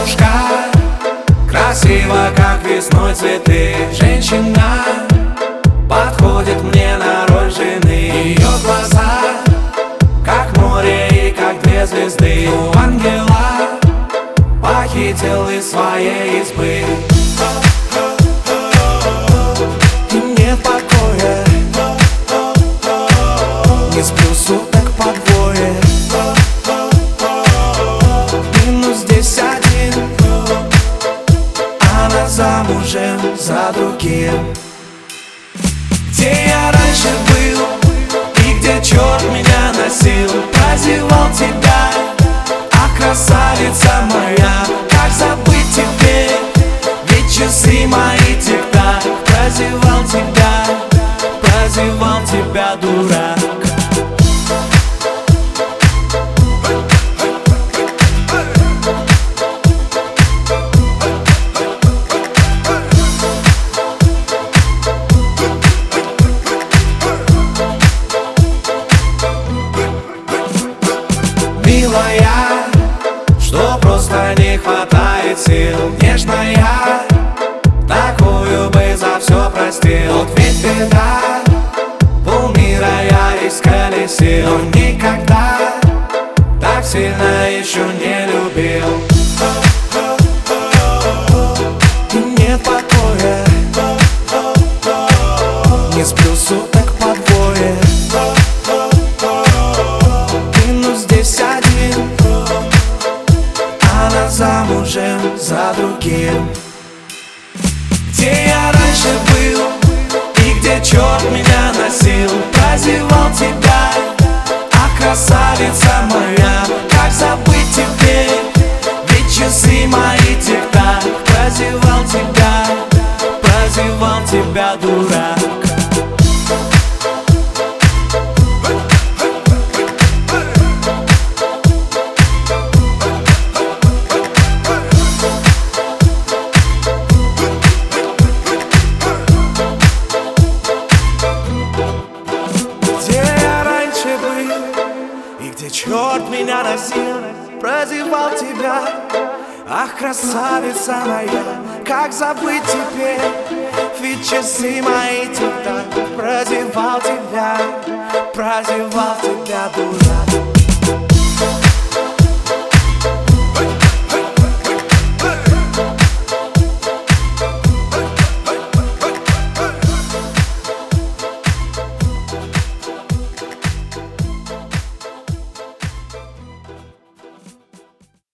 девушка, красиво, как весной цветы. Женщина подходит мне на роль жены. Ее глаза, как море и как две звезды. У ангела похитил из своей избы. И нет покоя, не сплю суток по двое. Минус здесь один, она замужем за другим. Где я раньше был и где черт меня носил? Прозевал тебя, а красавица моя, как забыть теперь? Ведь часы мои тик-так. Прозевал тебя, дурак. Милая, что просто не хватает сил. Нежная, такую бы за все простил. Вот ведь беда, полмира я исколесил. Но никогда так сильно еще не любил. И нет покоя, не сплю суток по двое. Минус здесь один, она замужем за другим. Где я раньше был и где черт меня носил? Прозевал тебя, а красавица моя, как забыть теперь? Ведь часы мои тик-так. Прозевал тебя, дурак. И где черт меня носил, прозевал тебя, ах, красавица моя, как забыть теперь? Ведь часы мои тик-так. Прозевал тебя, дурак.